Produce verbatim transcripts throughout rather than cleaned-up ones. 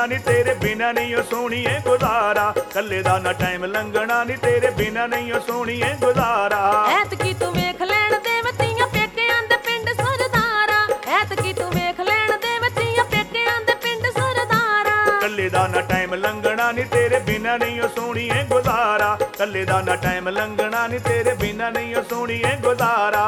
ਨੀ ਤੇਰੇ ਬਿਨਾ ਨਹੀਂ ਓ ਸੋਹਣੀਏ ਗੁਜ਼ਾਰਾ, ਕੱਲੇ ਦਾ ਨਾ ਟਾਈਮ ਲੰਘਣਾ ਨੀ ਤੇਰੇ ਬਿਨਾ ਨਹੀਂ ਓ ਸੋਹਣੀਏ ਗੁਜ਼ਾਰਾ। ਐਤਕੀ ਤੂੰ ਵੇਖ ਲੈਣ ਦੇ ਵਤੀਆਂ ਪੇਕਿਆਂ ਦੇ ਪਿੰਡ ਸਰਦਾਰਾ, ਐਤਕੀ ਤੂੰ ਵੇਖ ਲੈਣ ਦੇ ਵਤੀਆਂ ਪੇਕਿਆਂ ਦੇ ਪਿੰਡ ਸਰਦਾਰਾ। ਕੱਲੇ ਦਾ ਨਾ ਟਾਈਮ ਲੰਘਣਾ ਨੀ ਤੇਰੇ ਬਿਨਾ ਨਹੀਂ ਓ ਸੋਹਣੀਏ ਗੁਜ਼ਾਰਾ, ਕੱਲੇ ਦਾ ਨਾ ਟਾਈਮ ਲੰਘਣਾ ਨੀ ਤੇਰੇ ਬਿਨਾ ਨਹੀਂ ਓ ਸੋਹਣੀਏ ਗੁਜ਼ਾਰਾ।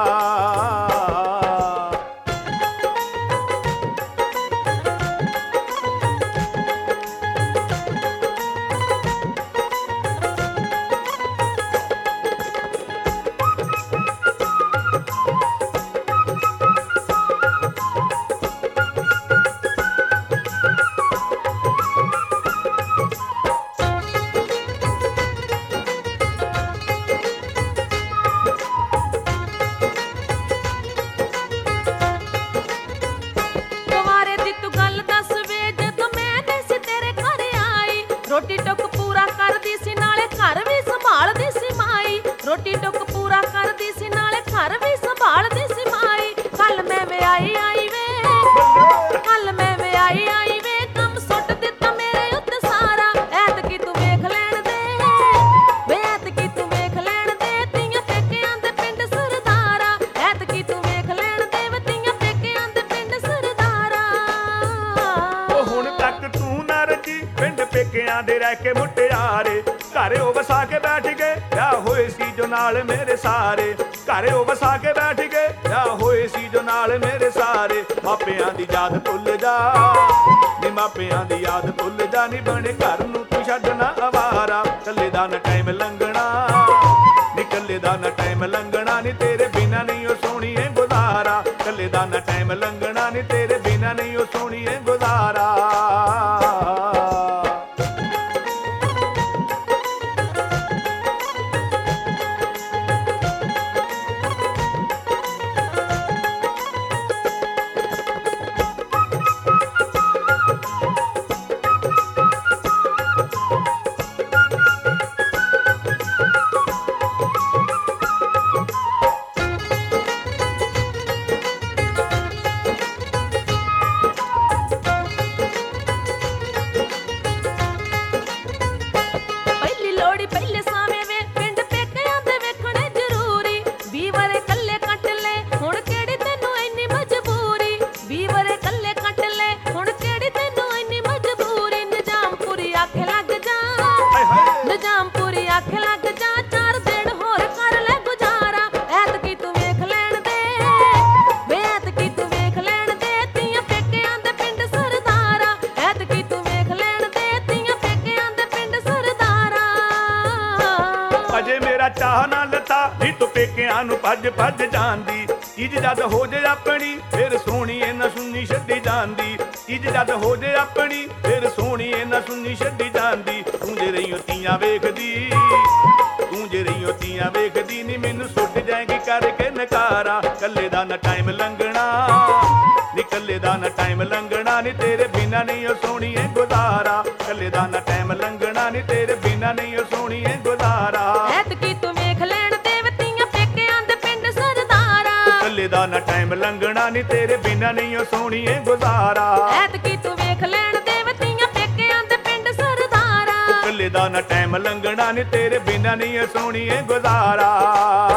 ਰੋਟੀ ਟੁੱਕ ਪੂਰਾ ਕਰਦੀ ਸੀ ਨਾਲੇ ਘਰ ਵੀ ਸੰਭਾਲਦੀ ਸੀ ਮਾਈ, ਰੋਟੀ ਟੁੱਕ ਪੂਰਾ ਕਰਦੀ ਸੀ ਨਾਲੇ ਘਰ ਵੀ ਸੰਭਾਲਦੀ ਸੀ ਮਾਈ। ਕੱਲ ਮੈਂ ਵਿਆਹੀ ਆਈ ਵੇ, ਕੱਲ ਮੈਂ ਵਿਆਹੀ ਆਈ ਵੇ, ਕੰਮ ਸੁੱਟ ਦਿੱਤਾ ਮੇਰੇ ਉੱਤੇ ਸਾਰਾ। ਐਤਕੀ ਤੂੰ ਵੇਖ ਲੈਣ ਦੇ ਵੇ, ਐਤਕੀ ਤੂੰ ਵੇਖ ਲੈਣ ਦੇ ਤੀਆਂ ਪੇਕਿਆਂ ਦੇ ਪਿੰਡ ਸਰਦਾਰਾ, ਐਤਕੀ ਤੂੰ ਵੇਖ ਲੈਣ ਦੇ ਵੇ ਤੀਆਂ ਪੇਕਿਆਂ ਦੇ ਪਿੰਡ ਸਰਦਾਰਾ। ਉਹ ਹੁਣ ਤੱਕ ਤੂੰ ਨਾ ਰਜੀ ਪਿੰਡ ਪੇਕਿਆਂ ਦੇ ਰਹਿ ਕੇ ਮੁਟਿਆਰੇ, ਘਰੇ ਉਹ ਵਸਾ ਕੇ ਬੈਠ ਗਏ ਵਿਆਹ ਹੋਏ ਸੀ ਜੋ ਨਾਲ ਮੇਰੇ ਸਾਰੇ, ਘਰੇ ਉਹ ਵਸਾ ਕੇ ਬੈਠ ਗਏ ਵਿਆਹ ਹੋਏ ਸੀ ਜੋ ਨਾਲ ਮੇਰੇ ਸਾਰੇ। ਮਾਪਿਆਂ ਦੀ ਯਾਦ ਭੁੱਲ ਜਾ ਨੀ, ਮਾਪਿਆਂ ਦੀ ਯਾਦ ਭੁੱਲ ਜਾ ਨੀ, ਬਣੇ ਘਰ ਨੂੰ ਤੂੰ ਛੱਡਣਾ ਅਵਾਰਾ, ਕੱਲੇ ਦਾ ਨਾ ਟਾਈਮ ਲੰਘਣਾ ਨੀ, ਕੱਲੇ ਦਾ ਨਾ ਟਾਈਮ ਲੰਘਣਾ ਨੀ ਤੇਰੇ ਬਿਨਾ ਨਹੀਂ ਓ ਸੋਹਣੀਏ ਗੁਜ਼ਾਰਾ, ਕੱਲੇ ਦਾ ਨਾ ਟਾਈਮ ਲੰਘਣਾ ਨੀ ਤੇਰੇ ਬਿਨਾ ਨਹੀਂ ਓ ਸੋਹਣੀਏ ਗੁਜ਼ਾਰਾ। ਅਜੇ ਮੇਰਾ ਚਾਹ ਨਾ ਲਤਾ ਨੀ ਤੂੰ ਪੇਕਿਆਂ ਨੂੰ ਭੱਜ ਭੱਜ ਜਾਂਦੀ, ਚੀਜ਼ ਜਦ ਹੋ ਜੇ ਆਪਣੀ ਫਿਰ ਸੋਹਣੀਏ ਨਾ ਸੁਣਨੀ ਛੱਡੀ ਜਾਂਦੀ, ਚੀਜ਼ ਜਦ ਹੋ ਜੇ ਆਪਣੀ ਫਿਰ ਸੋਹਣੀਏ ਨਾ ਸੁਣਨੀ ਛੱਡੀ ਜਾਂਦੀ। ਤੂੰ ਜੇ ਰਹੀਓ ਤੀਆਂ ਵੇਖਦੀ, ਤੂੰ ਜੇ ਰਹੀਓ ਤੀਆਂ ਵੇਖਦੀ ਨੀ, ਮੈਨੂੰ ਸੁੱਟ ਜਾਏਗੀ ਕਰਕੇ ਨਕਾਰਾ, ਕੱਲੇ ਦਾ ਨਾ ਟਾਈਮ ਲੰਘਣਾ ਨੀ, ਕੱਲੇ ਦਾ ਨਾ ਟਾਈਮ ਲੰਘਣਾ ਨੀ ਤੇਰੇ ਬਿਨਾ ਨਹੀਂ ਓ ਸੋਹਣੀਏ ਗੁਜ਼ਾਰਾ, ਕੱਲੇ ਦਾ ਨਾ ਟਾਈਮ ਲੰਘਣਾ ਨੀ ਤੇਰੇ ਬਿਨਾ ਨਹੀਂ ਓ ਸੋਹਣੀਏ ਗੁਜ਼ਾਰਾ। ਐਤਕੀ ਤੂੰ ਵੇਖ ਲੈਣ ਦੇ ਵਤੀਆਂ ਪੇਕਿਆਂ ਦੇ ਪਿੰਡ ਸਰਦਾਰਾ, ਕੱਲੇ ਦਾ ਨਾ ਟਾਈਮ ਲੰਘਣਾ ਨੀ ਤੇਰੇ ਬਿਨਾ ਨਹੀਂ ਓ ਸੋਹਣੀਏ ਗੁਜ਼ਾਰਾ। ਐਤਕੀ ਤੂੰ ਵੇਖ ਲੈਣ ਦੇ ਵਤੀਆਂ ਪੇਕਿਆਂ ਦੇ ਪਿੰਡ ਸਰਦਾਰਾ, ਕੱਲੇ ਦਾ ਨਾ ਟਾਈਮ ਲੰਘਣਾ ਨੀ ਤੇਰੇ ਬਿਨਾ ਨਹੀਂ ਓ ਸੋਹਣੀਏ ਗੁਜ਼ਾਰਾ।